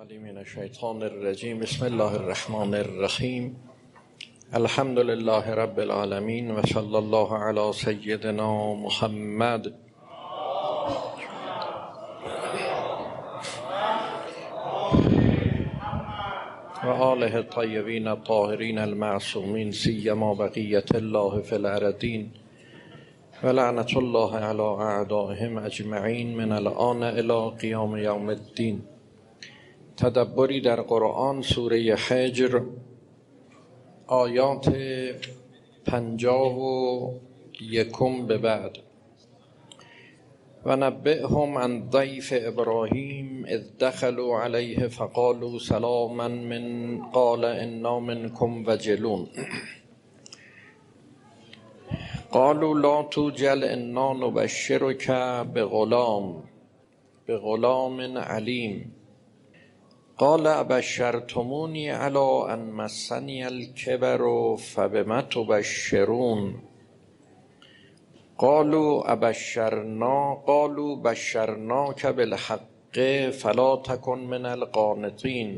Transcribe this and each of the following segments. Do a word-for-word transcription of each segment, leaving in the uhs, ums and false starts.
العلیم من الشیطان الرجیم. بسم الله الرحمن الرحیم. الحمد لله رب العالمین و صلی الله علی سیدنا محمد و آله الطیبین الطاهرین المعصومین، سیما بقیت الله فی الارضین و لعنت الله علی اعدائهم اجمعین من الآن الی قیام یوم الدین. تدبری در قرآن، سوره حجر، آیات پنجاه و یکم به بعد. و نبئهم عن ضیف ابراهیم اذ دخلوا علیه فقالوا سلاما من قال انا منکم وجلون قالوا لا توجل انا نبشرک بغلام بغلام علیم قال ابشرتمونی علی ان مسنی الکبر فبما تبشرون قالوا ابشرنا قالوا بشرناک بالحق فلا تکن من القانطین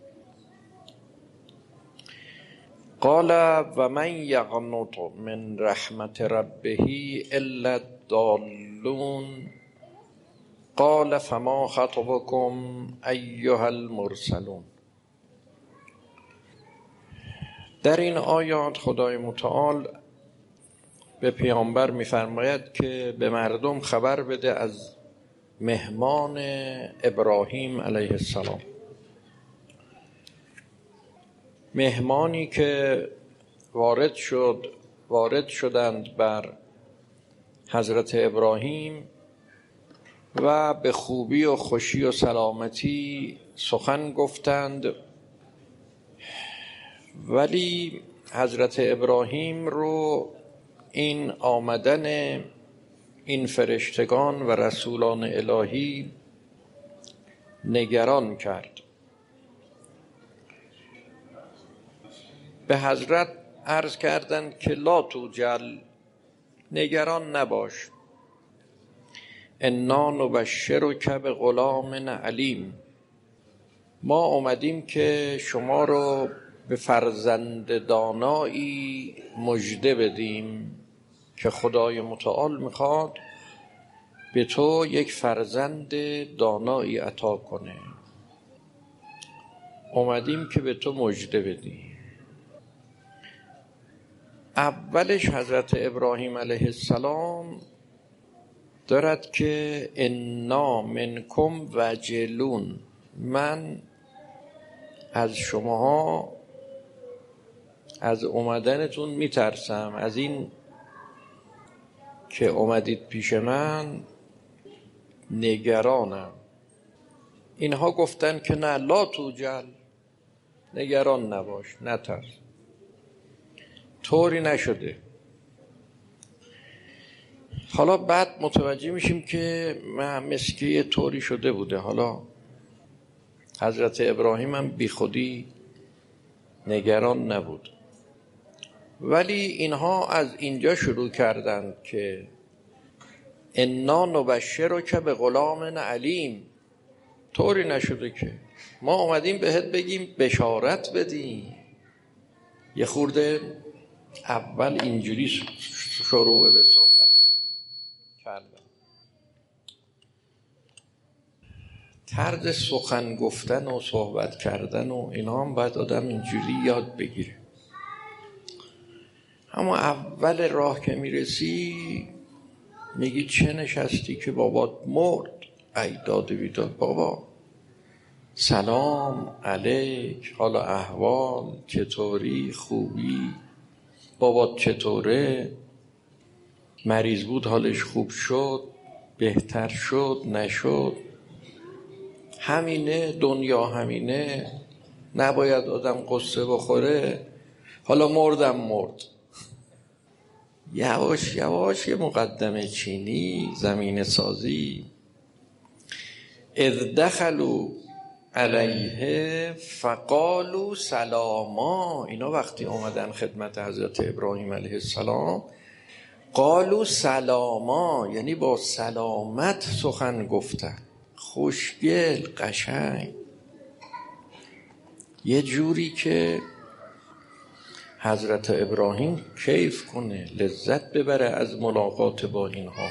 قال و من یقنط من رحمت ربه الا الضالون قال فما خطبكم ایها المرسلون. در این آیات خدای متعال به پیامبر می‌فرماید که به مردم خبر بده از مهمان ابراهیم علیه السلام، مهمانی که وارد شد وارد شدند بر حضرت ابراهیم و به خوبی و خوشی و سلامتی سخن گفتند، ولی حضرت ابراهیم رو این آمدن این فرشتگان و رسولان الهی نگران کرد. به حضرت عرض کردند که لا توجل، نگران نباش، انا نبشرک بغلام علیم، ما اومدیم که شما رو به فرزند دانایی مژده بدیم که خدای متعال میخواد به تو یک فرزند دانایی عطا کنه. اومدیم که به تو مژده بدیم. اولش حضرت ابراهیم علیه السلام دارد که انا منکم وجلون، من از شماها از اومدنتون میترسم، از این که اومدید پیش من نگرانم. اینها گفتن که نه، لا توجل، نگران نباش، نترس. طوری نشده. حالا بعد متوجه میشیم که مسکی طوری شده بوده. حالا حضرت ابراهیم هم بی خودی نگران نبود، ولی اینها از اینجا شروع کردند که انا نبشرک بغلام علیم. طوری نشده که ما اومدیم بهت بگیم، بشارت بدیم. یه خورده اول اینجوری شروع به صحبت کردن. طرز سخن گفتن و صحبت کردن و اینا هم باید آدم اینجوری یاد بگیره. اما اول راه که میرسی میگی چه نشستی که بابات مرد، ای داد بیداد بابا، سلام علیک، حالا احوال چطوری، خوبی، بابات چطوره، مریض بود حالش خوب شد، بهتر شد، نشد، همینه دنیا، همینه، نباید آدم قصه بخوره، حالا مردم مرد. یواش یواش یه مقدمه چینی، زمین سازی. اذ دخلوا علیه فقالوا سلاما، اینا وقتی آمدن خدمت حضرت ابراهیم علیه السلام قالوا سلاما، یعنی با سلامت سخن گفتن، خوشگل، قشنگ. یه جوری که حضرت ابراهیم کیف کنه، لذت ببره از ملاقات با اینها.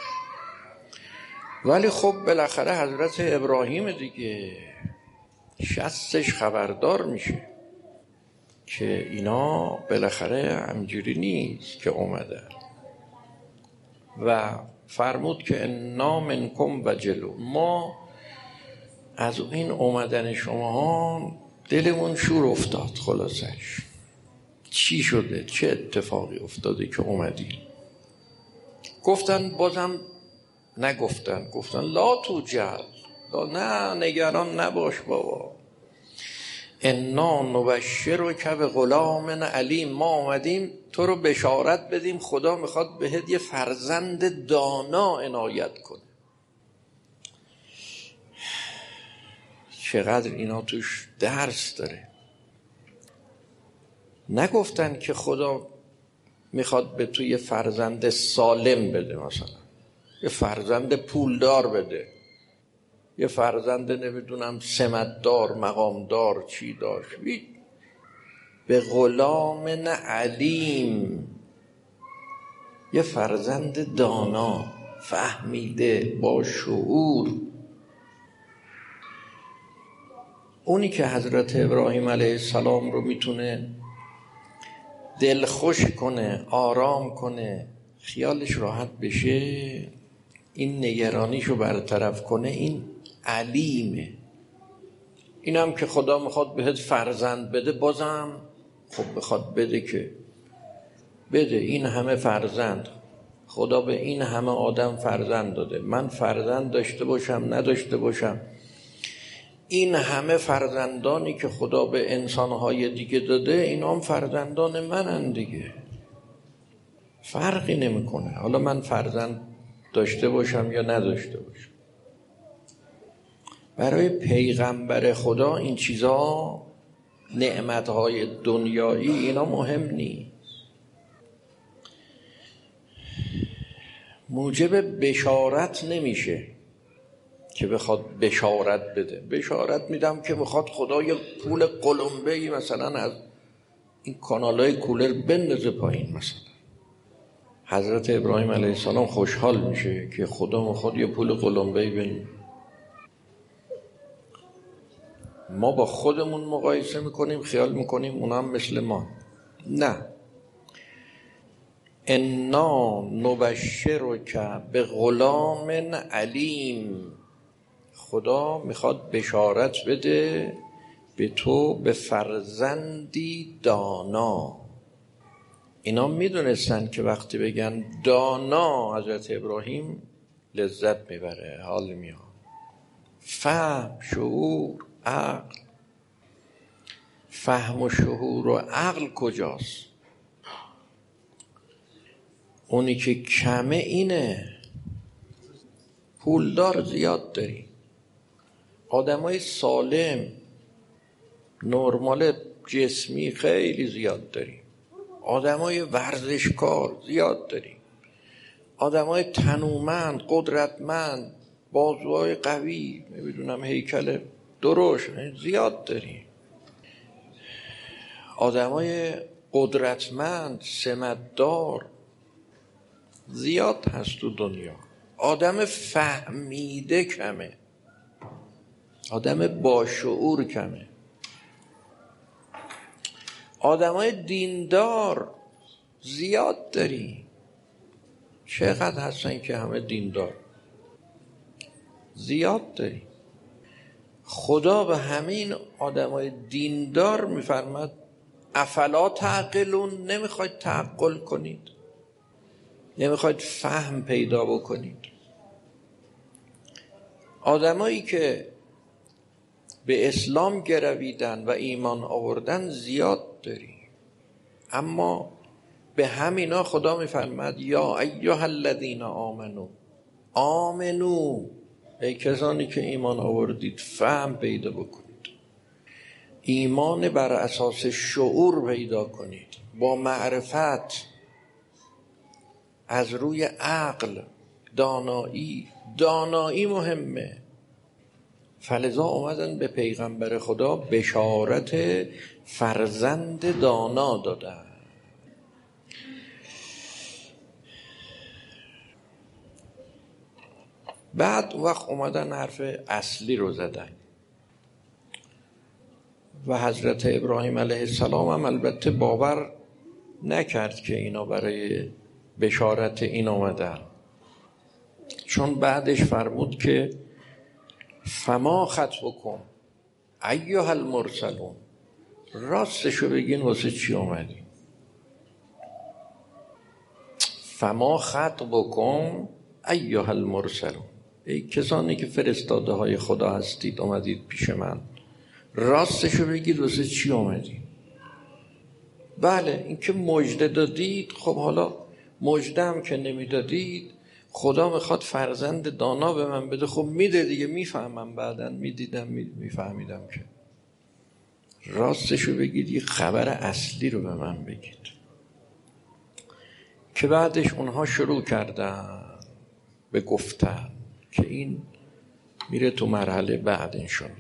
ولی خب بالاخره حضرت ابراهیم دیگه شستش خبردار میشه که اینا بالاخره همجوری نیست که اومده و فرمود که انا منکم و جلو، ما از این اومدن شما دلمون شور افتاد. خلاصش چی شده؟ چه اتفاقی افتاده که اومدی؟ گفتن بازم نگفتن، گفتن لا توجل، نه نگران نباش بابا، انا نبشرک بغلام علیم، ما آمدیم تو رو بشارت بدیم خدا میخواد بهت یه فرزند دانا عنایت کنه. چقدر اینا توش درس داره. نگفتن که خدا میخواد به تو یه فرزند سالم بده، مثلا یه فرزند پولدار بده، یه فرزند نمیدونم سمتدار مقامدار چی داشت. به غلام علیم، یه فرزند دانا فهمیده با شعور. اونی که حضرت ابراهیم علیه السلام رو میتونه دل خوش کنه، آرام کنه، خیالش راحت بشه، این نگرانیشو برطرف کنه، این علیمه. اینم که خدا میخواد بهت فرزند بده، بازم خب بخواد بده که بده. این همه فرزند خدا به این همه آدم فرزند داده، من فرزند داشته باشم نداشته باشم، این همه فرزندانی که خدا به انسانهای دیگه داده اینا هم فرزندان منن دیگه، فرقی نمیکنه حالا من فرزند داشته باشم یا نداشته باشم. برای پیغمبر خدا این چیزا، نعمتهای دنیایی، اینا مهم نیست. موجب بشارت نمیشه که بخواد بشارت بده. بشارت میدم که بخواد خدا یه پول قلمبه‌ای مثلا از این کانالای کولر بندازه پایین مثلا. حضرت ابراهیم علیه السلام خوشحال میشه که خدا میخواد یه پول قلمبه‌ای بندازه. ما با خودمون مقایسه میکنیم، خیال میکنیم اونا هم مثل ما. نه، انا نبشرک بغلام علیم، خدا میخواد بشارت بده به تو به فرزندی دانا. اینا میدونستن که وقتی بگن دانا حضرت ابراهیم لذت میبره، حال میاد، فهم، شعور، عقل. فهم و شعور و عقل کجاست؟ اونی که کمه اینه. پولدار زیاد داری، آدمای سالم نرمال جسمی خیلی زیاد داری، آدمای ورزشکار زیاد داری، آدمای تنومند قدرتمند بازوهای قوی نمیدونم هیکل درشت زیاد داری، آدمای قدرتمند سمتدار زیاد هست تو دنیا. آدم فهمیده کمه، آدم باشعور کمه. آدمای دیندار زیاد داری. چقدر هستن که همه دیندار؟ زیاد داری. خدا به همین آدمای دیندار میفرماد افلا تعقلون، نمیخواید تعقل کنید؟ نمیخواید فهم پیدا بکنید؟ آدمایی که به اسلام گرویدن و ایمان آوردن زیاد داری، اما به همینا خدا میفرماد یا ایها الذین آمنو آمنو، ای کسانی که ایمان آوردید فهم پیدا بکنید، ایمان بر اساس شعور پیدا کنید، با معرفت، از روی عقل، دانایی. دانایی مهمه، فلذا اومدن به پیغمبر خدا بشارت فرزند دانا دادن. بعد وقت اومدن حرف اصلی رو زدن و حضرت ابراهیم علیه السلام هم البته باور نکرد که اینا برای بشارت این آمدن، چون بعدش فرمود که فما خطبکم ایها المرسلون، راستشو بگین واسه چی آمدین؟ فما خطبکم ایها المرسلون، ای کسانی که فرستاده های خدا هستید آمدید پیش من، راستشو بگید واسه چی آمدید؟ بله این که مژده دادید، خب حالا مژده هم که نمیدادید، خدا میخواد فرزند دانا به من بده، خب میده دیگه، میفهمم، بعداً میدیدم میفهمیدم که راستشو بگید، یه خبر اصلی رو به من بگید. که بعدش اونها شروع کردن به گفتن که این میره تو مرحله بعد انشالله.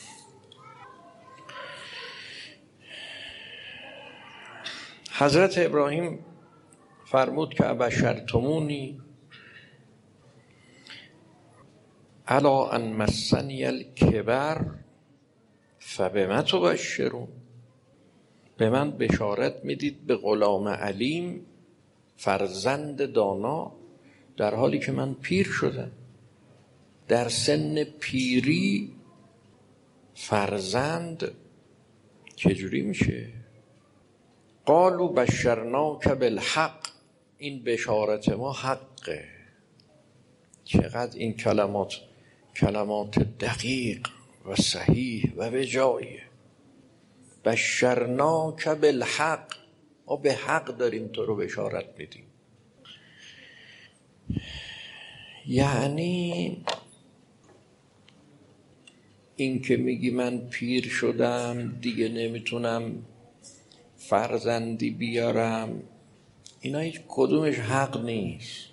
حضرت ابراهیم فرمود که ابشرتمونی الا ان مسنی الکبر فبما تبشرون، به من بشارت میدید به غلام علیم، فرزند دانا، در حالی که من پیر شدم، در سن پیری فرزند چجوری میشه؟ قالوا بشرناک بالحق، این بشارت ما حقه. چقدر این کلمات کلمات دقیق و صحیح و به جایه. بشرناک بالحق، ما به حق داریم تو رو بشارت میدیم. یعنی این که میگی من پیر شدم دیگه نمیتونم فرزندی بیارم، اینا هیچ کدومش حق نیست.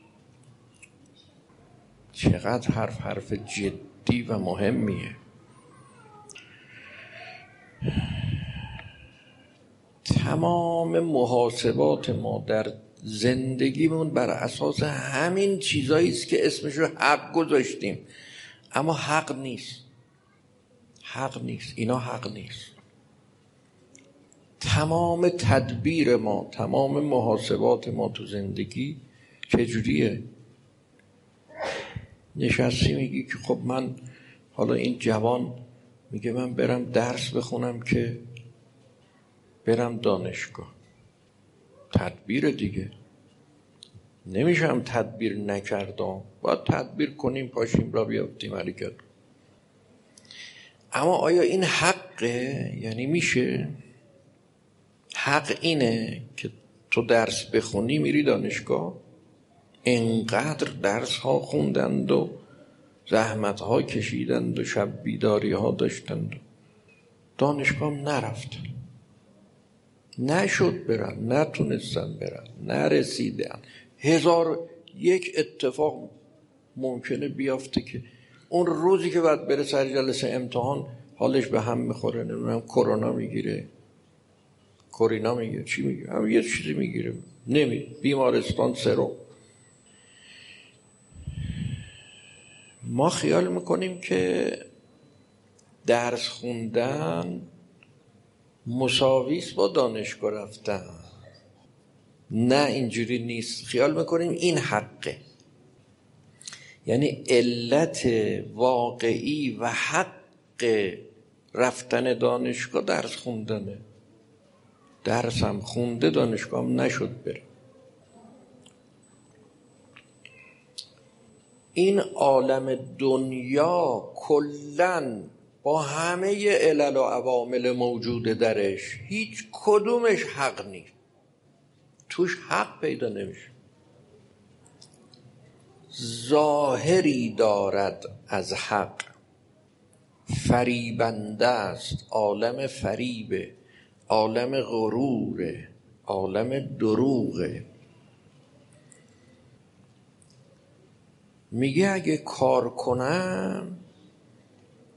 چقدر حرف حرف جدی و مهمیه. تمام محاسبات ما در زندگیمون بر اساس همین چیزایی است که اسمشو حق گذاشتیم، اما حق نیست. حق نیست، اینا حق نیست. تمام تدبیر ما، تمام محاسبات ما تو زندگی چجوریه؟ نشستی میگی که خب من حالا این جوان میگه من برم درس بخونم که برم دانشگاه، تدبیر دیگه، نمیشم تدبیر نکردم، باید تدبیر کنیم، پاشیم را بیافتیم حرکت. اما آیا این حقه؟ یعنی میشه؟ حق اینه که تو درس بخونی میری دانشگاه؟ انقدر درس ها خوندند و زحمت ها کشیدند و شب بیداری ها داشتند و دانشگاه نرفتن، نشد برن، نتونستن برن، نرسیدن. هزار یک اتفاق ممکنه بیافته که اون روزی که بعد بره سر جلسه امتحان حالش به هم میخوره، نمیدونم کرونا میگیره، کورینا میگیره، چی میگیره، هم یه چیزی میگیره، نمی بیمارستان سرم. ما خیال میکنیم که درس خوندن مساویس با دانشگاه رفتن. نه، اینجوری نیست. خیال میکنیم این حقه، یعنی علت واقعی و حق رفتن دانشگاه درس خوندنه. درس هم خونده، دانشگاه هم نشد بره. این عالم دنیا کلن با همه علل و عوامل موجود درش هیچ کدومش حق نیست، توش حق پیدا نمیشه. ظاهری دارد از حق، فریبنده است، عالم فریبه، عالم غروره، عالم دروغه. میگه اگه کار کنم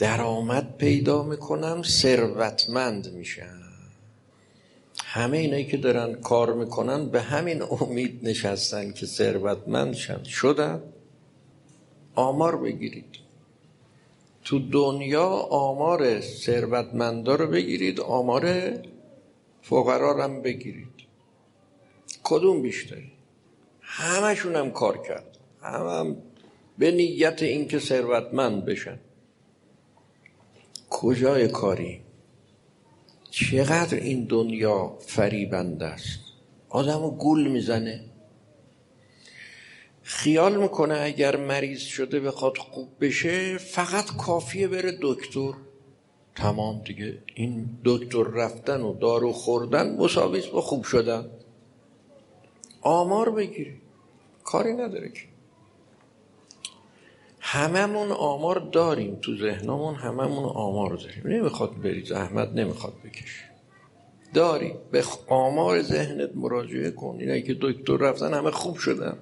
درآمد پیدا میکنم، ثروتمند میشم. همه اینایی که دارن کار میکنن به همین امید نشستن که ثروتمند شن. شدن. آمار بگیرید تو دنیا، آمار ثروتمندا رو بگیرید، آمار فقرا رو هم بگیرید، کدوم بیشتری؟ همشون هم کار کرد، هم, هم به نیت این که ثروتمند بشن. کجای کاری؟ چقدر این دنیا فریبنده است. آدمو گول میزنه، خیال میکنه اگر مریض شده بخواد خوب بشه فقط کافیه بره دکتر، تمام دیگه. این دکتر رفتن و دارو خوردن مساویس با خوب شدن. آمار بگیری، کاری نداره که. هممون آمار داریم تو ذهنمون، هممون آمار داریم. نمیخواد بری زحمت، نمیخواد بکشی، داری به آمار ذهنت مراجعه کن. اینایی که دکتر رفتن همه خوب شدن.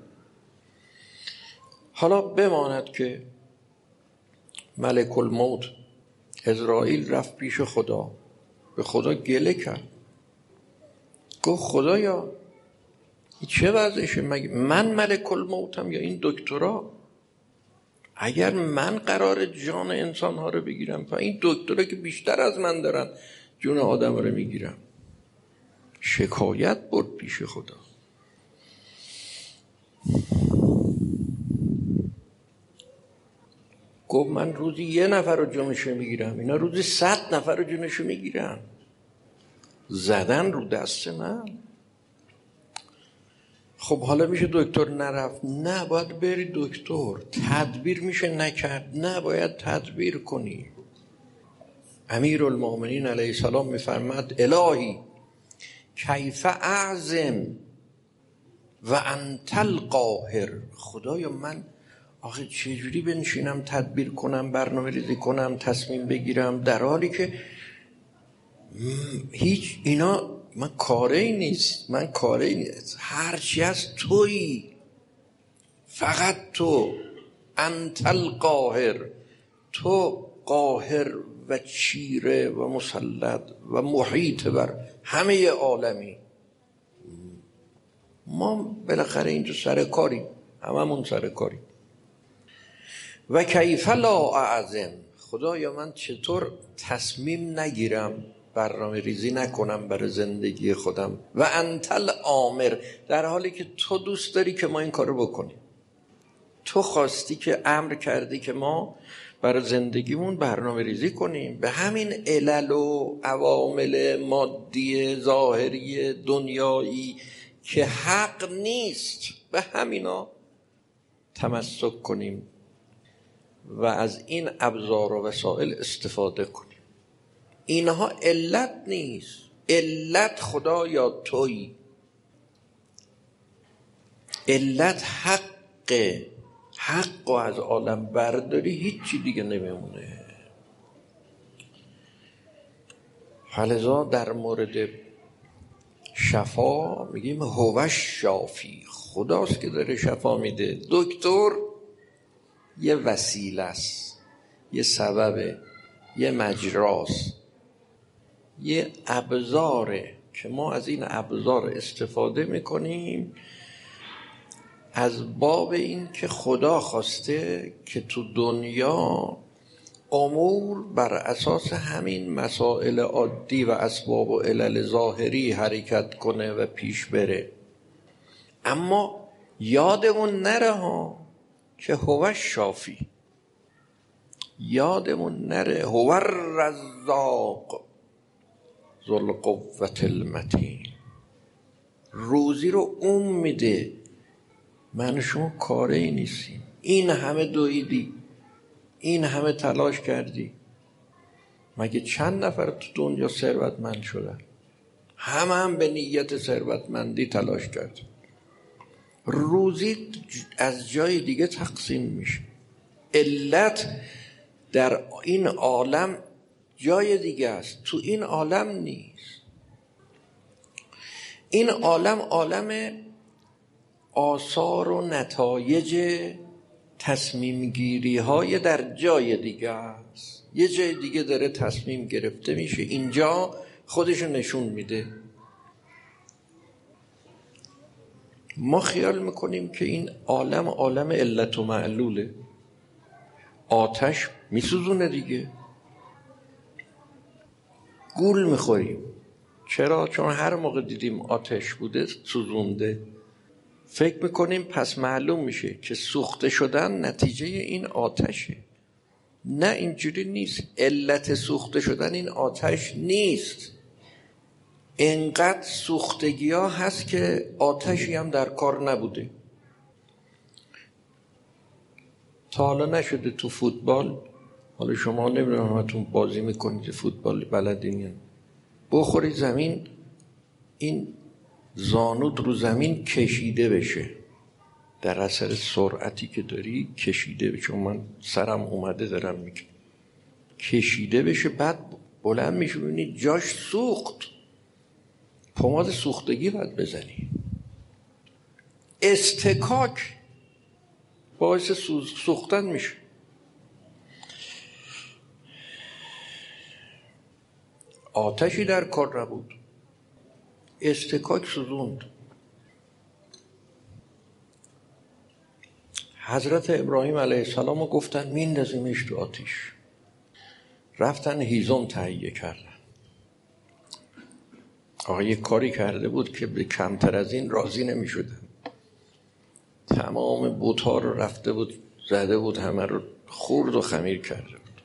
حالا بماند که ملک الموت عزرائیل رفت پیش خدا، به خدا گله کرد، گفت خدایا چه وضعشه؟ مگه من ملک الموتم یا این دکترا؟ اگر من قرار جان انسان ها رو بگیرم، و این دکترا که بیشتر از من دارن جون آدم رو میگیرم. شکایت برد پیش خدا. گفت من روزی یه نفر رو جونشو میگیرم، اینا روزی صد نفر رو جونشو میگیرم. زدن رو دست من. خب حالا میشه دکتر نرفت؟ نه، باید بری دکتر. تدبیر میشه نکرد؟ نه، باید تدبیر کنی. امیرالمومنین علیه السلام میفرماد الهی کیف اعظم و انت القاهر. خدایا من آخه چجوری بنشینم تدبیر کنم، برنامه ریزی کنم، تصمیم بگیرم، در حالی که هیچ اینا من کاری نیست، من کاری نیست. هرچی از تویی، فقط تو. انت القاهر، تو قاهر و چیره و مسلط و محیط بر همه عالمی. ما بالاخره اینجا سر کاریم، هممون سر کاریم. و کیف لا اعظم. خدایا من چطور تصمیم نگیرم، برنامه ریزی نکنم برای زندگی خودم. و انت الامر، در حالی که تو دوست داری که ما این کارو بکنیم. تو خواستی که امر کردی که ما برای زندگیمون برنامه ریزی کنیم. به همین علل و عوامل مادی ظاهری دنیایی که حق نیست، به همینا تمسک کنیم و از این ابزار و وسایل استفاده کنیم. اینها علت نیست. علت خدا یا تویی. علت حقه. حق و از عالم برداری هیچی دیگه نمیمونه. فلذا در مورد شفا میگیم هو شافی. خداست که داره شفا میده. دکتر یه وسیله است، یه سببه، یه مجراست، یه ابزاره که ما از این ابزار استفاده میکنیم از باب این که خدا خواسته که تو دنیا امور بر اساس همین مسائل عادی و اسباب و علل ظاهری حرکت کنه و پیش بره. اما یادمون نره ها که هو شافی، یادمون نره هو الرزاق ذو القوة المتین. روزی رو اون میده، من شما کاری نیستیم. این همه دویدی، این همه تلاش کردی، مگه چند نفر تو دنیا ثروتمند شدن؟ همه هم به نیت ثروتمندی تلاش کرد. روزی از جای دیگه تقسیم میشه. علت در این عالم جای دیگه است، تو این عالم نیست. این عالم عالم آثار و نتایج تصمیم گیری های در جای دیگه است. یه جای دیگه داره تصمیم گرفته میشه، اینجا خودشو نشون میده. ما خیال میکنیم که این عالم عالم علت و معلوله. آتش میسوزونه دیگه، گول میخوریم. چرا؟ چون هر موقع دیدیم آتش بوده سوزونده، فکر میکنیم پس معلوم میشه که سوخته شدن نتیجه این آتشه. نه، اینجوری نیست. علت سوخته شدن این آتش نیست. انقدر سوختگی ها هست که آتشی هم در کار نبوده. تا حالا نشده تو فوتبال، حالا شما نمیدونم همتون بازی میکنید فوتبال بلدین، بخوری زمین این زانود رو زمین کشیده بشه، در اثر سرعتی که داری کشیده بشه. من سرم اومده دارم میگم کشیده بشه، بعد بلند میشه ببینی جاش سوخت. پماد سوختگی باید بزنی. استکاک باعث سوختن میشه. آتشی در کار نبود، استکاک سوزوند. حضرت ابراهیم علیه السلام رو گفتن میندازیمش تو آتش. رفتن هیزم تهیه کردن. آقا یک کاری کرده بود که به کمتر از این راضی نمی شدن. تمام بت‌ها رو رفته بود زده بود، همه رو خورد و خمیر کرده بود.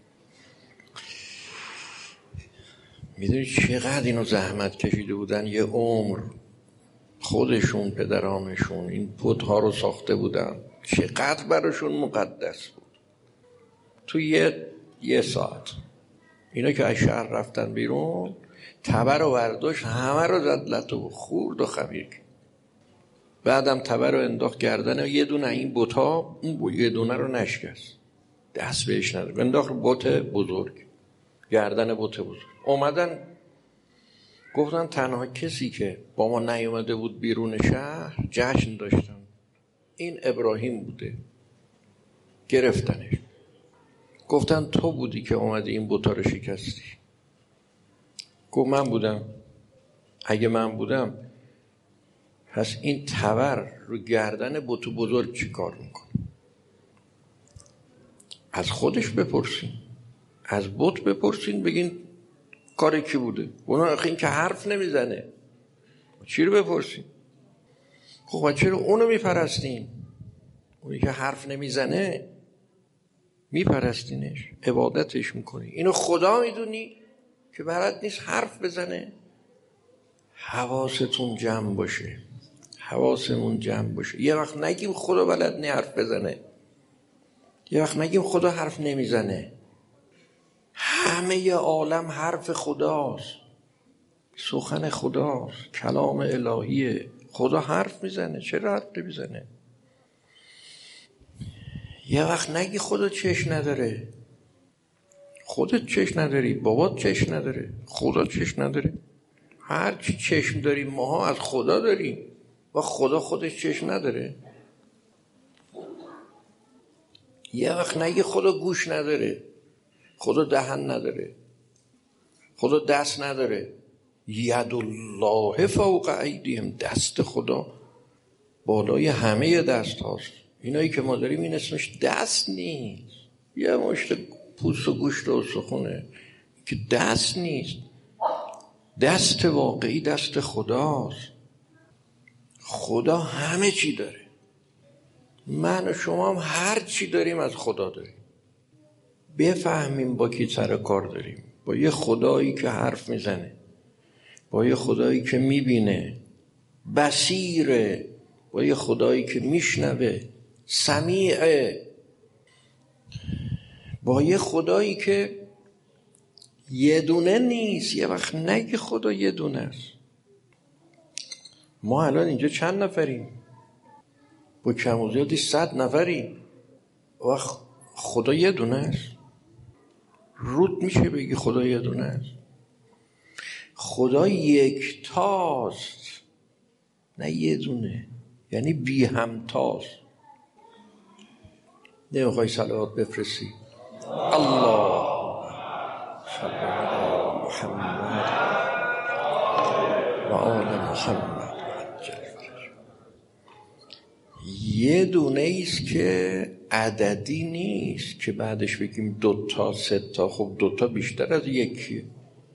میدونی چقدر اینو زحمت کشیده بودن؟ یه عمر خودشون پدرانشون این بت‌ها رو ساخته بودن، چقدر براشون مقدس بود. تو یه یه ساعت اینا که از شهر رفتن بیرون، تبر و برداشت همه رو زد لط و خورد و خمیر کرد. بعدم تبر رو انداخت گردن یه دونه این بت‌ها، اون یه دونه رو نشکست، دست بهش نداد، انداخت بت بزرگ، گردن بت بزرگ. اومدن گفتن تنها کسی که با ما نیومده بود بیرون شهر جشن داشتن این ابراهیم بوده. گرفتنش، گفتن تو بودی که اومدی این بتا رو شکستی. گفت من بودم. اگه من بودم پس این تبر رو گردن بت بزرگ چی کار میکنه؟ از خودش بپرسین، از بت بپرسین، بگین کار کی بوده. اونا آخه این که حرف نمیزنه، چی رو بپرسین؟ خب چرا اونو میپرستین؟ اونی که حرف نمیزنه میپرستینش، عبادتش میکنی. اینو خدا میدونی که بلد نیست حرف بزنه. حواستون جمع باشه، حواسمون جمع باشه. یه وقت نگیم خدا بلد نه حرف بزنه، یه وقت نگیم خدا حرف نمیزنه. همه ی عالم حرف خداست، سخن خداست، کلام الهیه. خدا حرف میزنه، چرا حرف نمیزنه؟ یه وقت نگی خدا چش نداره. خودت چش نداری، بابات چش نداره، خدا چش نداره. هر چی چشم داریم ماها از خدا داریم و خدا خودش چشم نداره. یه وقت نگی خدا گوش نداره، خدا دهن نداره، خدا دست نداره. ید الله فوق ایدیهم، دست خدا بالای همه دست هاست. اینایی که ما داریم این اسمش دست نیست، یه مشت پوست و گوشت و سخونه که دست نیست. دست واقعی دست خداست. خدا همه چی داره. من و شما هم هر چی داریم از خدا داریم. بفهمیم با کی سر کار داریم. با یه خدایی که حرف میزنه، با یه خدایی که میبینه، بصیره، با یه خدایی که میشنوه، سمیعه، با یه خدایی که یه دونه نیست. یه وقت نگی خدا یه دونه است. ما الان اینجا چند نفریم؟ با کم و زیادی صد نفریم و خدا یه دونه است. رود میشه بگی خدا یه دونه است؟ خدا یک تاست، نه یه دونه، یعنی بی همتاست. نمیخوای صلوات بفرستی؟ الله صل علی محمد و آل محمد. یه دونه ایست که عددی نیست که بعدش بگیم دوتا سه تا. خب دوتا بیشتر از یکی.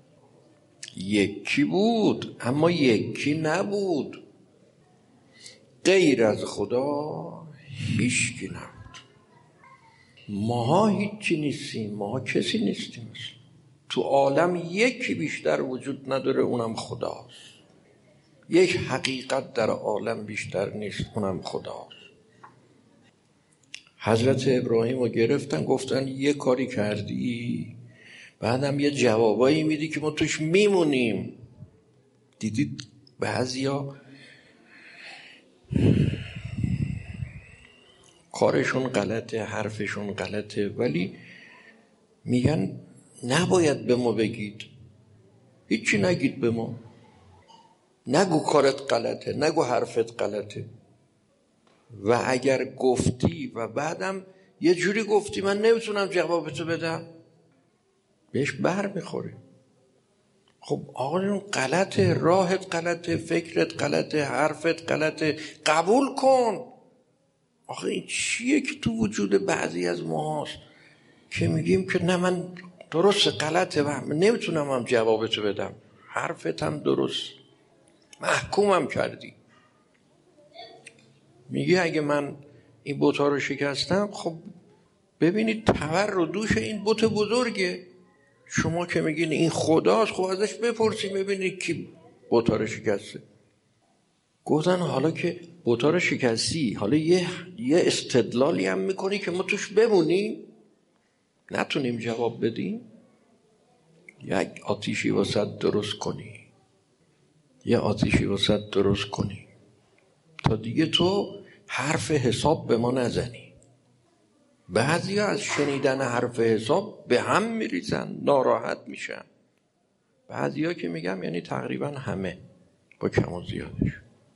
یکی بود اما یکی نبود. غیر از خدا هیچکی نبود. ماها هیچی نیستیم. ماها کسی نیستیم. تو عالم یکی بیشتر وجود نداره، اونم خداست. یک حقیقت در عالم بیشتر نیست، اونم خداست. حضرت ابراهیم رو گرفتن گفتن یه کاری کردی بعدم یه جوابایی میدی که ما توش میمونیم. دیدید بعضیا کارشون غلطه، حرفشون غلطه، ولی میگن نباید به ما بگید. هیچی نگید به ما. نگو کارت غلطه، نگو حرفت غلطه. و اگر گفتی و بعدم یه جوری گفتی من نمیتونم جوابتو بدم، بهش بر میخوره. خب آقایون غلطه، راهت غلطه، فکرت غلطه، حرفت غلطه، قبول کن. آخه این چیه که تو وجود بعضی از ماست که میگیم که نه من درست غلطه و نمیتونم هم جوابتو بدم، حرفت هم درست، محکومم کردی. میگه اگه من این بت‌ها رو شکستم، خب ببینید تبر رو دوش این بت بزرگه. شما که میگین این خداست، خب ازش بپرسیم ببینید کی بت‌ها رو شکسته. گفتن حالا که بت‌ها رو شکستی، حالا یه یه استدلالی هم میکنی که ما توش بمونیم، نتونیم جواب بدیم. یک آتیشی واسط درست کنی، یه آتیشی واسط درست کنی تا دیگه تو حرف حساب به ما نزنی. بعضی از شنیدن حرف حساب به هم میریزن، ناراحت میشن. بعضی ها که میگم یعنی تقریبا همه با کم و زیادش.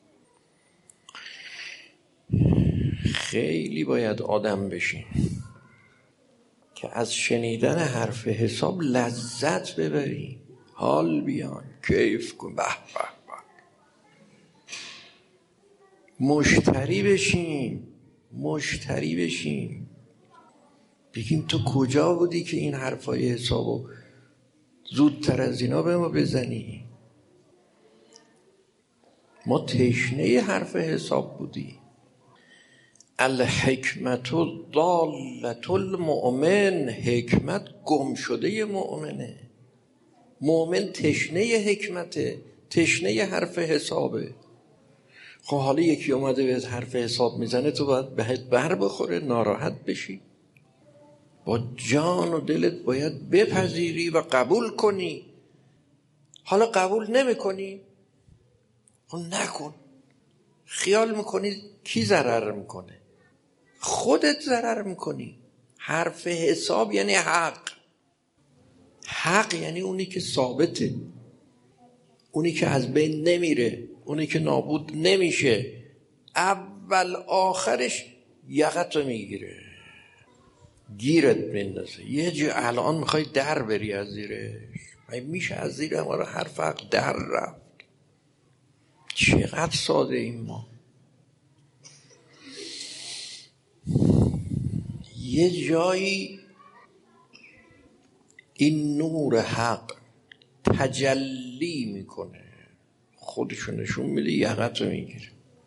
خیلی باید آدم بشین که از شنیدن حرف حساب لذت ببریم، حال بیان، کیف کن، به به به، مشتری بشیم، مشتری بشیم. بگیم تو کجا بودی که این حرفای حسابو زودتر از اینا به ما بزنی؟ ما تشنه حرف حساب بودی. الحکمت ضالة المؤمن، حکمت گم شده مؤمنه. مؤمن تشنه حکمته، تشنه حرف حسابه. خب حالا یکی اومده به حرف حساب میزنه، تو باید بهت بر بخوره، ناراحت بشی. با جان و دلت باید بپذیری و قبول کنی. حالا قبول نمی کنی؟ خب نکن. خیال میکنی کی ضرر میکنه؟ خودت ضرر میکنی. حرف حساب یعنی حق. حق یعنی اونی که ثابته، اونی که از بین نمیره، اونی که نابود نمیشه. اول آخرش یقتو میگیره، گیرت میندازه. یه جا الان میخوای در بری از زیرش، میشه از زیر ما رو حرف حق در رفت. چقدر ساده این ما. یه جایی این نور حق تجلی میکنه، خودشو نشون میده، یقتو میگیره.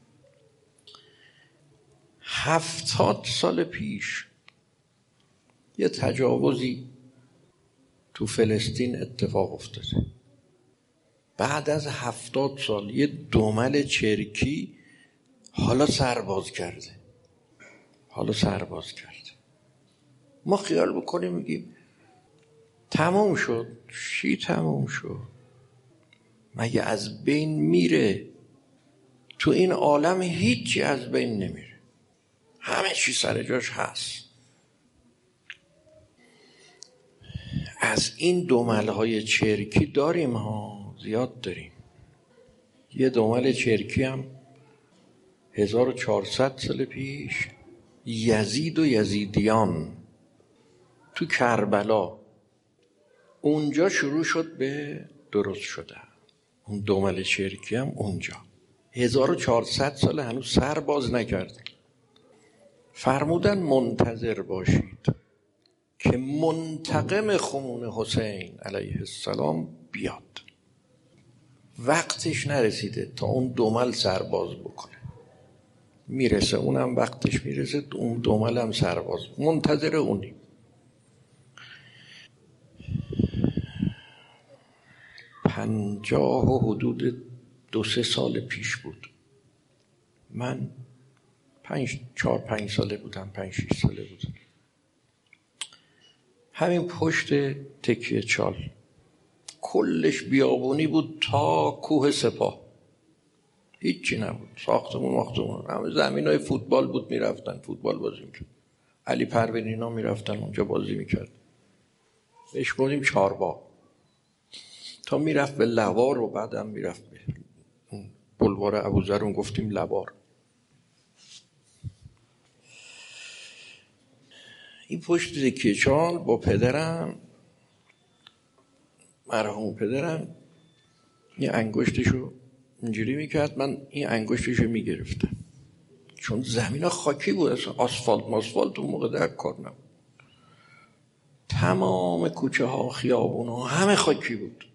هفتاد سال پیش یه تجاوزی تو فلسطین اتفاق افتاده. بعد از هفتاد سال یه دمل چرکی حالا سرباز کرده، حالا سرباز کرده. ما خیال بکنیم میگیم تموم شد. چی تموم شد؟ مگه از بین میره؟ تو این عالم هیچی از بین نمیره، همه چی سر جاش هست. از این دملهای چرکی داریم ها، زیاد داریم. یه دمل چرکی هم هزار و چهارصد سال پیش یزید و یزیدیان تو کربلا اونجا شروع شد به درست شدن. اون دومل چرکی هم اونجا هزار و چهارصد سال هنوز سر باز نکرد. فرمودن منتظر باشید که منتقم خون حسین علیه السلام بیاد. وقتش نرسیده تا اون دومل سرباز بکنه. میرسه، اونم وقتش میرسه، اون دومل هم سرباز. منتظر اونی. پنجاه و حدود دو سه سال پیش بود. من پنج چهار پنج ساله بودم، پنج شیش ساله بودم. همین پشت تکیه چال کلش بیابونی بود تا کوه سپاه. هیچی نبود، ساختمون ماختمون، همه زمین های فوتبال بود، میرفتن فوتبال بازی میکرد. علی پروین اینا میرفتن اونجا بازی میکرد. بهش گفتیم چارباغ. تا میرفت به لوار و بعدم میرفت به بلوار ابوذر، گفتیم لوار. این پشت تکیه چال با پدرم، مرحوم پدرم، این انگشتشو اینجوری میکرد، من این انگشتشو میگرفتم چون زمین خاکی بود، اصلا آسفالت ماسفالت اون موقع در کار نبود. تمام کوچه ها، خیابون ها همه خاکی بود.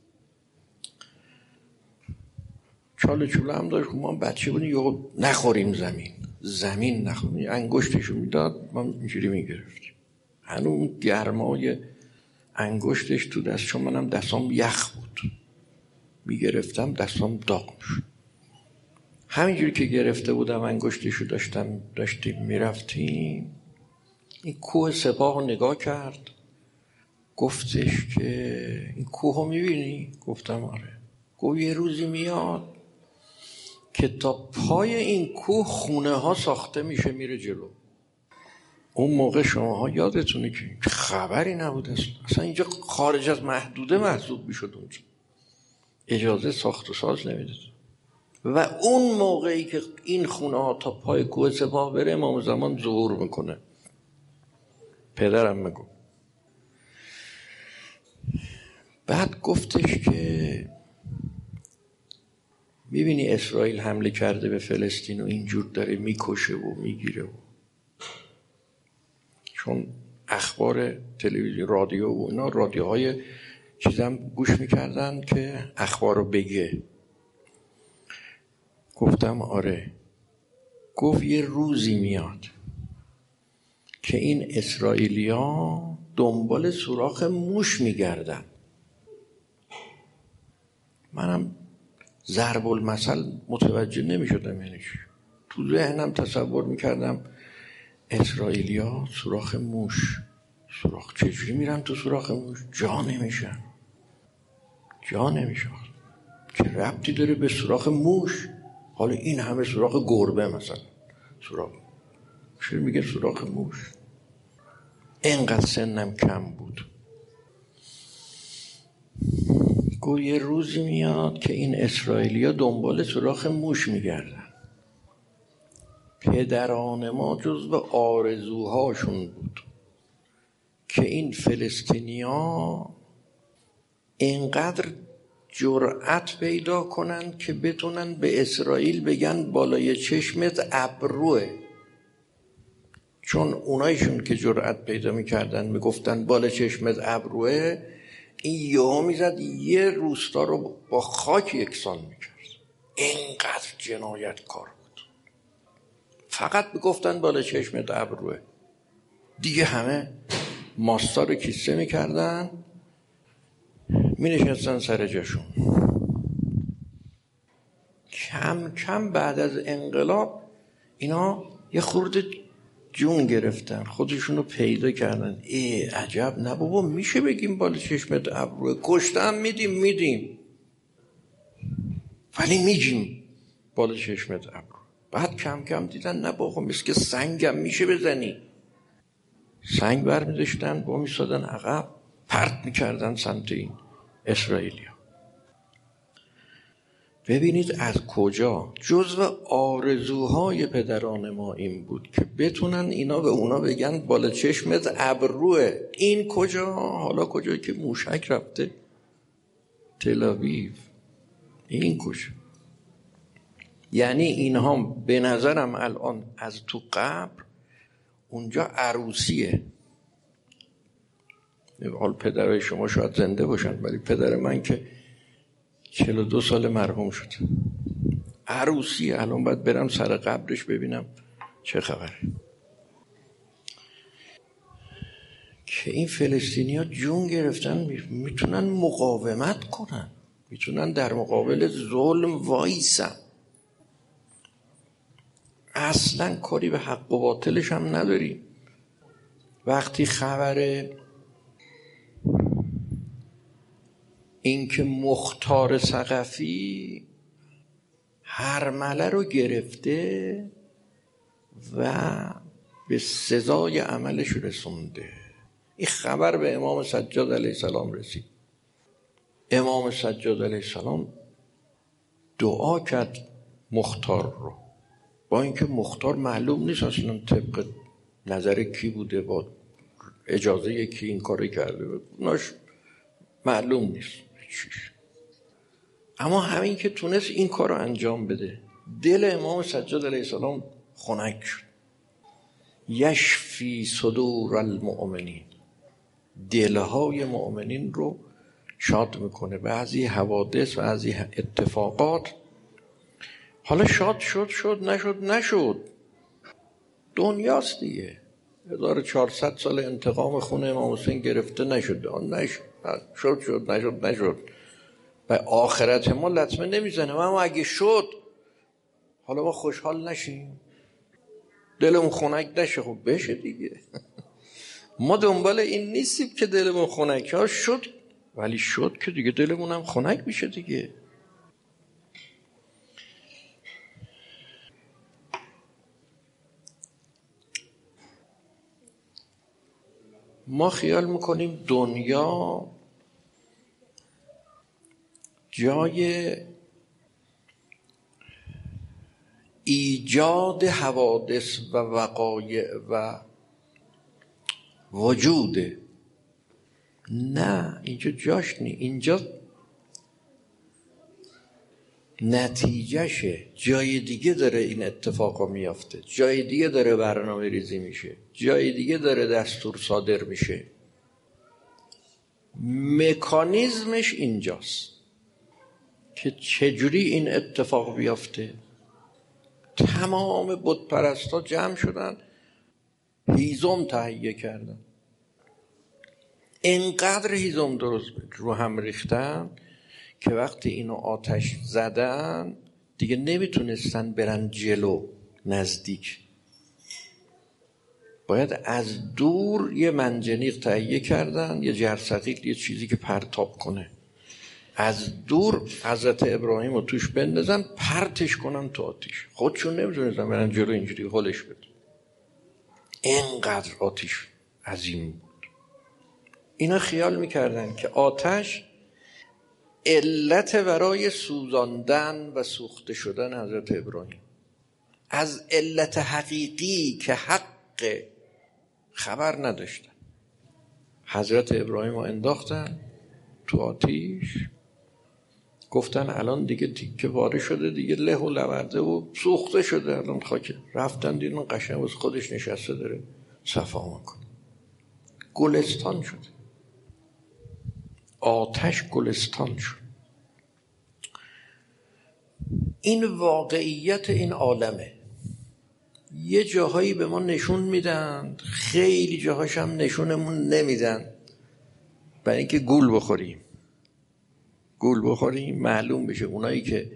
چاله چوله هم داشت. ما بچه بودیم، یا نخوریم زمین زمین نخوریم. انگشتشو میداد، من اینجوری میگرفتیم. هنوز گرمای انگشتش تو دست، چون منم دستام یخ بود، میگرفتم دستام داغ میشد. همینجوری که گرفته بودم انگشتشو داشتم داشتیم میرفتیم. این کوه سپاه رو نگاه کرد، گفتش که این کوه رو میبینی؟ گفتم آره. گفت یه روزی میاد که تا پای این کوه خونه ها ساخته میشه میره جلو. اون موقع شماها یادتونه که خبری نبود، اصلا اینجا خارج از محدوده محسوب میشد. اونجا اجازه ساخت و ساز نمیداد. و اون موقعی که این خونه ها تا پای کوه سپاه بره، امام زمان ظهور میکنه. پدرم میگو. بعد گفتش که میبینی اسرائیل حمله کرده به فلسطین و اینجور داره میکشه و میگیره و چون اخبار تلویزیون رادیو و اینا، رادیوهای چیزم گوش میکردن که اخبار رو بگه. گفتم آره. گفت یه روزی میاد که این اسرائیلیا دنبال سوراخ موش میگردن. منم ضرب المثل متوجه نمیشدم، یعنی تو ذهنم تصور میکردم اسرائیلیا سوراخ موش. سوراخ چجوری میرن تو سوراخ موش؟ جا نمیشن، جا نمیشه. که ربطی داره به سوراخ موش؟ حالا این همه سوراخ گربه مثلا سوراخ، چرا میگه سوراخ موش؟ اینقدر سنم کم بود. گو یه روزی میاد که این اسرائیلیا دنبال سوراخ موش میگردن. پدران ما جزو آرزوهاشون بود که این فلسطینیا اینقدر جرأت پیدا کنن که بتونن به اسرائیل بگن بالای چشمت ابروه. چون اونایشون که جرأت پیدا میکردن میگفتن بالای چشمت ابروه، این یهو میزد یه روستا رو با خاک یکسان میکرد. اینقدر جنایتکار بود. فقط میگفتن بالای چشمت ابروه، دیگه همه ماستا رو کیسه میکردن، مینشستن سر جاشون. کم کم بعد از انقلاب اینا یه خورده جون گرفتن، خودشونو پیدا کردن. ای عجب، نه بابا میشه بگیم بالا چشمت ابروه، کشتم میدیم میدیم ولی میگیم بالا چشمت ابروه. بعد کم کم دیدن نه بابا مثل که سنگم میشه بزنی. سنگ برمیداشتن با میسادن عقب، پرت میکردن سمت این اسرائیلیا. ببینید از کجا جزو آرزوهای پدران ما این بود که بتونن اینا به اونا بگن بالا چشمت ابروه. این کجا؟ حالا کجا که موشک رفته تل آویو. این کجا؟ یعنی اینها به نظرم الان از تو قبر اونجا عروسیه. حال پدرای شما شاید زنده باشن ولی پدر من که چهل و دو سال مرحوم شد. عروسیه. الان باید برم سر قبرش ببینم چه خبره. که این فلسطینی ها جون گرفتن میتونن مقاومت کنن، میتونن در مقابل ظلم وایسن. اصلا کاری به حق و باطلش هم نداریم. وقتی خبر این که مختار ثقفی هرمله رو گرفته و به سزای عملش رسونده، این خبر به امام سجاد علیه السلام رسید. امام سجاد علیه السلام دعا کرد مختار رو، با اینکه مختار معلوم نیست اصلا طبق نظر کی بوده، با اجازه کی این کاری کرده، ناش معلوم نیست چیش. اما همین که تونست این کار رو انجام بده، دل امام سجاد علیه السلام خنک شد. یشفی صدور المؤمنین، دلهای مؤمنین رو شاد میکنه. بعضی حوادث و بعضی اتفاقات حالا شاد شد شد نشد نشد، دنیاست دیگه. هزار و چهارصد سال انتقام خون امام حسین گرفته نشد، آن نشد، شد شد نشد نشد. و آخرت ما لطمه نمیزنه. اما اگه شد حالا ما خوشحال نشیم، دلمون خنک نشه؟ خب بشه دیگه. ما دنبال این نیستیم که دلمون خنک ها شد، ولی شد که دیگه دلمون هم خنک میشه دیگه. ما خیال میکنیم دنیا جای ایجاد حوادث و وقایع و وجوده. نه، اینجا جاش نی. اینجا نتیجهشه. جای دیگه داره این اتفاقا میافته، جای دیگه داره برنامه ریزی میشه، جای دیگه داره دستور صادر میشه. مکانیزمش اینجاست که چجوری این اتفاق بیافته. تمام بت پرستا جمع شدن، هیزم تهیه کردن. اینقدر هیزم درست رو هم ریختن که وقتی اینو آتش زدن دیگه نمیتونستن برن جلو نزدیک، باید از دور یه منجنیق تهیه کردن، یه جرثقیل، یه چیزی که پرتاب کنه. از دور حضرت ابراهیم رو توش بندازن، پرتش کنن تو آتیش. خودشون نمیتونستن برن جلو اینجوری هلش بدن. اینقدر آتیش عظیم بود. اینا خیال میکردن که آتش علت برای سوزاندن و سوخته شدن حضرت ابراهیم. از علت حقیقی که حق خبر نداشتن. حضرت ابراهیم رو انداختن تو آتیش، گفتن الان دیگه تیکه واره شده دیگه، له و لورده و سوخته شده الان خاکه. رفتن دیدن قشنگ واسه خودش نشسته داره صفا میکنه. گلستان شده، آتش گلستان شد. این واقعیت این عالمه. یه جاهایی به ما نشون میدن، خیلی جاهاش هم نشونمون نمیدن، برای اینکه گول بخوریم. گول بخوریم معلوم بشه اونایی که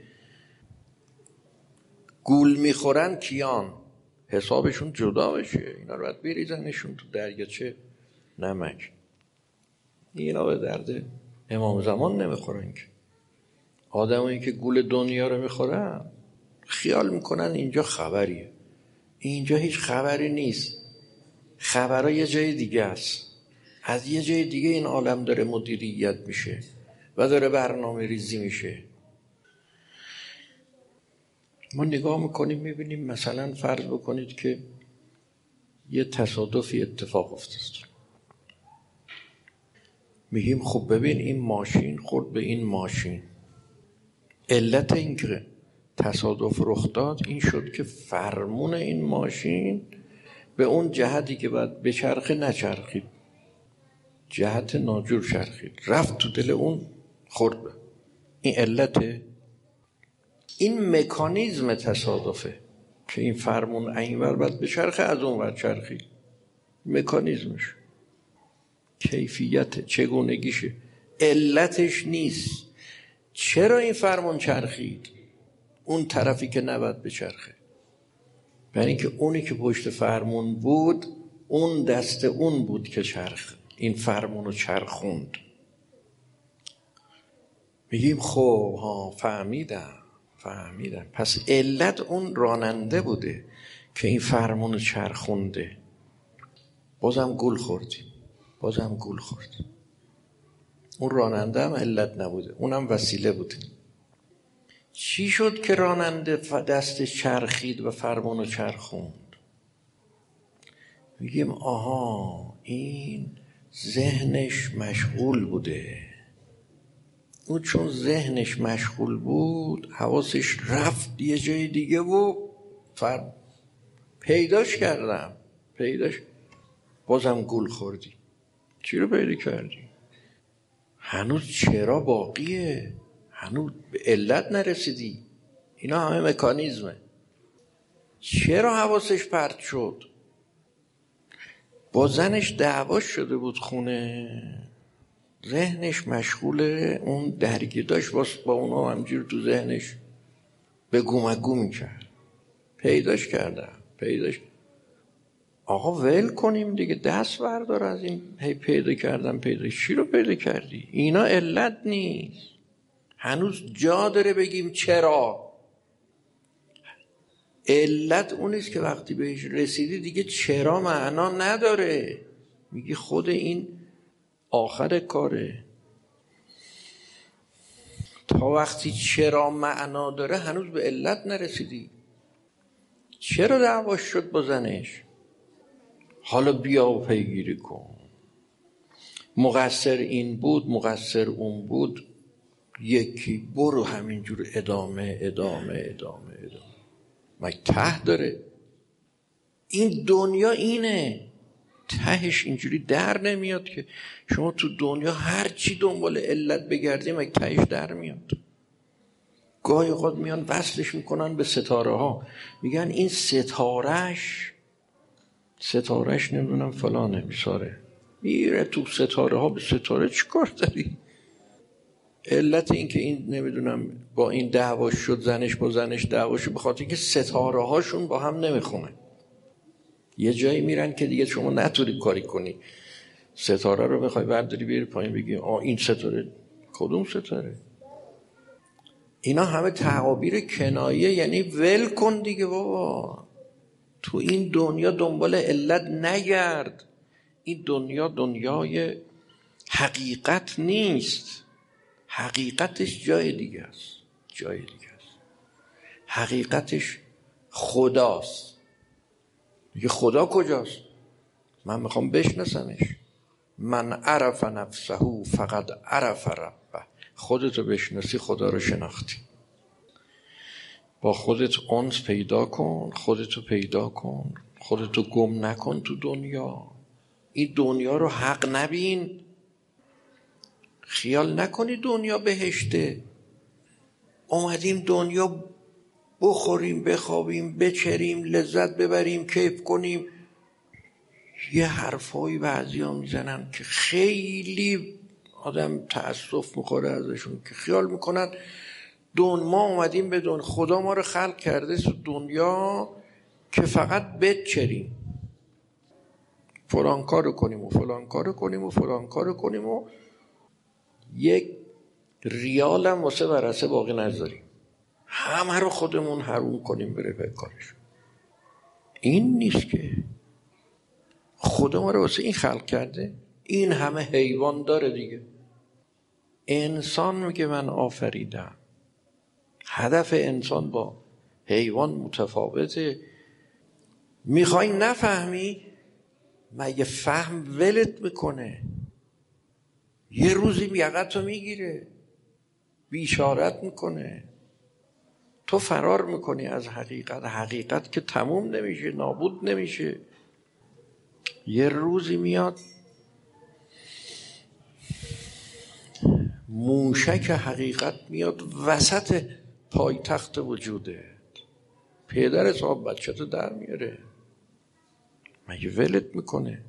گول میخورن کیان، حسابشون جدا بشه. اینا رو باید بریزنشون تو دریاچه نمک. اینا به درد امام زمان نمیخورن که. آدمایی که گول دنیا رو میخورن خیال میکنن اینجا خبریه. اینجا هیچ خبری نیست. خبرها یه جای دیگه است. از یه جای دیگه این عالم داره مدیریت میشه و داره برنامه ریزی میشه. ما نگاه میکنیم میبینیم مثلا فرض بکنید که یه تصادفی اتفاق افتاد، میگیم خب ببین این ماشین خورد به این ماشین، علت این که تصادف رخ داد این شد که فرمون این ماشین به اون جهتی که باید بچرخه نچرخید، جهت ناجور چرخید، رفت تو دل اون خورد به این علته. این مکانیزم تصادفه که این فرمون اینور باید بچرخه از اون ور چرخید، مکانیزمش، کیفیت چگونگیشه، علتش نیست. چرا این فرمون چرخید اون طرفی که نباید بچرخه؟ برای اینکه اونی که پشت فرمون بود اون دست اون بود که چرخ این فرمونو چرخوند. میگیم خب ها فهمیدم فهمیدم پس علت اون راننده بوده که این فرمونو چرخونده. بازم گول خوردیم بازم گول خوردیم. اون راننده هم علت نبوده، اونم وسیله بوده. چی شد که راننده دستش چرخید و فرمونو چرخوند؟ میگیم آها این ذهنش مشغول بوده. اون چون ذهنش مشغول بود حواسش رفت یه جای دیگه و فرم پیداش کردم پیداش. بازم گول خوردی. چی رو پیدا کردی؟ هنوز چرا باقیه، هنوز به علت نرسیدی. اینا همه مکانیزمه. چرا حواسش پرت شد؟ با زنش دعواش شده بود خونه، ذهنش مشغوله، اون درگیر داشت با اونا همجور تو ذهنش به گومگو میکرد. پیداش کردم پیداش. آقا ول کنیم دیگه، دست بردار از این هی پیدا کردم پیدا. چی رو پیدا کردی؟ اینا علت نیست. هنوز جا داره بگیم چرا. علت اونیست که وقتی بهش رسیدی دیگه چرا معنا نداره. میگی خود این آخر کاره. تا وقتی چرا معنا داره هنوز به علت نرسیدی. چرا دعواش شد با زنش؟ حالا بیا و پیگیری کن. مقصر این بود مقصر اون بود، یکی برو همینجور ادامه ادامه ادامه ادامه. مگه ته داره؟ این دنیا اینه، تهش اینجوری در نمیاد که شما تو دنیا هر چی دنبال علت بگردی مگه تهش در میاد. گاهی اوقات میان وصلش میکنن به ستاره ها، میگن این ستارهش ستارهش نمیدونم فلانه بیساره. میره تو ستاره ها، به ستاره چی کار داری؟ علت این که این نمیدونم با این دعواش شد، زنش با زنش دعواش شد، بخاطر اینکه ستاره هاشون با هم نمیخونه. یه جایی میرن که دیگه شما نتونی کاری کنی. ستاره رو بخوای برداری بیاری پایین بگی آه این ستاره کدوم ستاره؟ اینا همه تعابیر کنایه، یعنی ول کن دیگه بابا. تو این دنیا دنبال علت نگرد. این دنیا دنیای حقیقت نیست. حقیقتش جای دیگه است. جای دیگه است. حقیقتش خداست. میگه خدا کجاست؟ من میخوام بشناسمش. من عرف نفسه فقط عرف ربه. خودتو بشناسی خدا رو شناختی. با خودت انس پیدا کن، خودتو پیدا کن، خودتو گم نکن تو دنیا. این دنیا رو حق نبین. خیال نکنی دنیا بهشته. اومدیم دنیا بخوریم بخوابیم بچریم لذت ببریم کیف کنیم. یه حرفایی بعضی ها میزنن که خیلی آدم تأسف میخوره ازشون، که خیال میکنن دون ما اومدیم به دون خدا ما رو خلق کرده تو دنیا که فقط بچریم، فلان کارو کنیم و فلان کارو کنیم و فلان کارو کنیم و یک ریال هم واسه ورثه باقی نذاریم، همه رو خودمون حروم کنیم بره به کارش. این نیست که خدا ما رو واسه این خلق کرده. این همه حیوان داره دیگه. انسان میگه من آفریدم. هدف انسان با حیوان متفاوته. میخوای نفهمی؟ مگه فهم ولت میکنه؟ یه روزی یقتو میگیره، بیشارت میکنه، تو فرار میکنی از حقیقت. حقیقت که تموم نمیشه، نابود نمیشه. یه روزی میاد موشک حقیقت میاد وسط پایتخت وجوده، پدر صاحب بچه تو در میاره. مگه ولت میکنه؟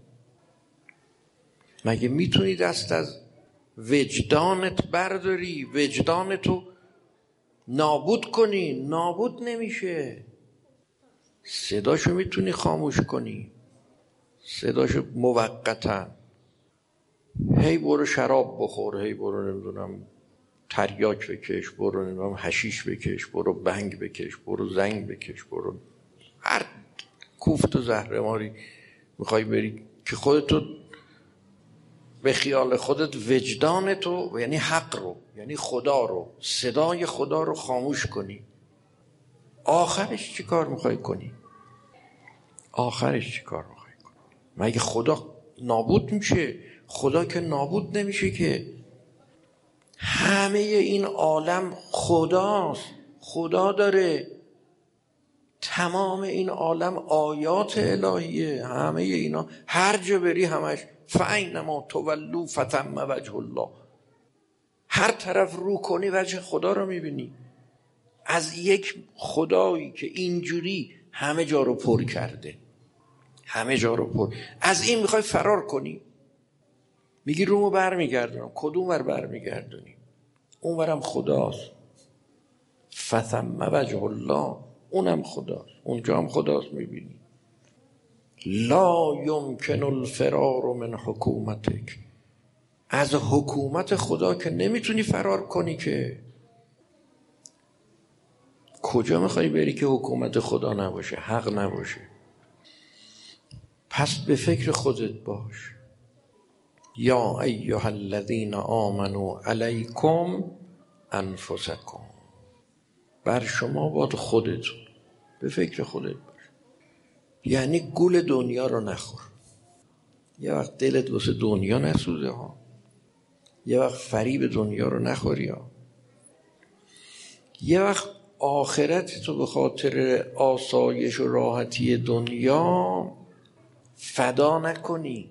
مگه میتونی دست از وجدانت برداری، وجدانتو نابود کنی؟ نابود نمیشه. صداشو میتونی خاموش کنی، صداشو موقتا. هی برو شراب بخور، هی برو نمیدونم تریاک بکش، برو نمیدونم حشیش بکش، برو بنگ بکش، برو زنگ بکش، برو هر کوفت و زهرماری میخوای بری که خودتو به خیال خودت وجدانتو، یعنی حق رو، یعنی خدا رو، صدای خدا رو خاموش کنی. آخرش چی کار میخوای کنی؟ آخرش چی کار میخوای کنی؟ مگه خدا نابود میشه؟ خدا که نابود نمیشه که. همه این عالم خداست، خدا داره. تمام این عالم آیات الهیه، همه اینا هر جا بری همش فینما تولوا فتم وجه الله. هر طرف رو کنی وجه خدا رو میبینی. از یک خدایی که اینجوری همه جا رو پر کرده، همه جا رو پر. از این میخوای فرار کنی؟ میگی رومو بر میگردونم. کدوم ور بر میگردونی؟ اون ورم خداست. فتم وجه الله، اونم خداست، اونجا هم خداست میبینی. لا یمکن الفرار من حکومتک. از حکومت خدا که نمیتونی فرار کنی که. کجا میخوای بری که حکومت خدا نباشه، حق نباشه؟ پس به فکر خودت باش. یا ایها الذین آمنوا علیکم انفسکم. بر شما باید خودتون، به فکر خودت باش. یعنی گول دنیا رو نخور. یه وقت دلت واسه دنیا نسوزه ها، یه وقت فریب دنیا رو نخوری ها، یه وقت آخرت تو به خاطر آسایش و راحتی دنیا فدا نکنی.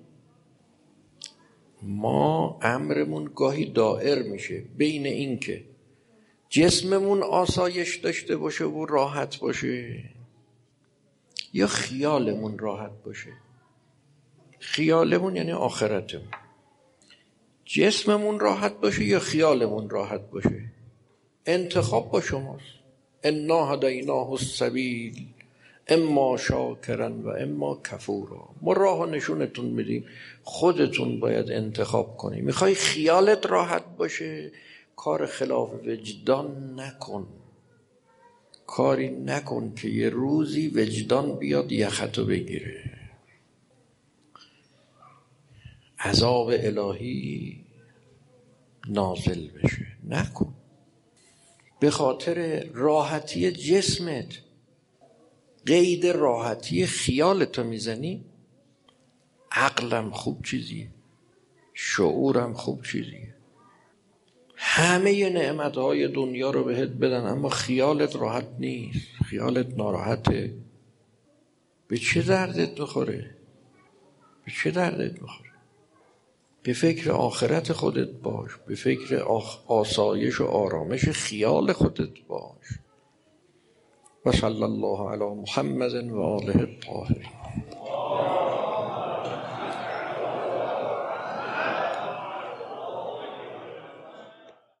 ما امرمون گاهی دائر میشه بین این که جسممون آسایش داشته باشه و راحت باشه، یا خیالمون راحت باشه. خیالمون یعنی آخرتمون. جسممون راحت باشه یا خیالمون راحت باشه. انتخاب با شماست. انا هدیناه السبیل اما شاکرا و اما کفورا. ما راه نشونتون میدیم، خودتون باید انتخاب کنی. میخوای خیالت راحت باشه، کار خلاف وجدان نکن. کاری نکن که یه روزی وجدان بیاد یختو بگیره. عذاب الهی نازل بشه. نکن. به خاطر راحتی جسمت قید راحتی خیالتو میزنی. عقلم خوب چیزیه، شعورم خوب چیزیه، همه نعمتهای دنیا رو بهت بدن، اما خیالت راحت نیست، خیالت ناراحته. به چه دردت میخوره؟ به چه دردت میخوره؟ به فکر آخرت خودت باش، به فکر آسایش و آرامش خیال خودت باش. و صلی الله علی محمد و آله الطاهرین.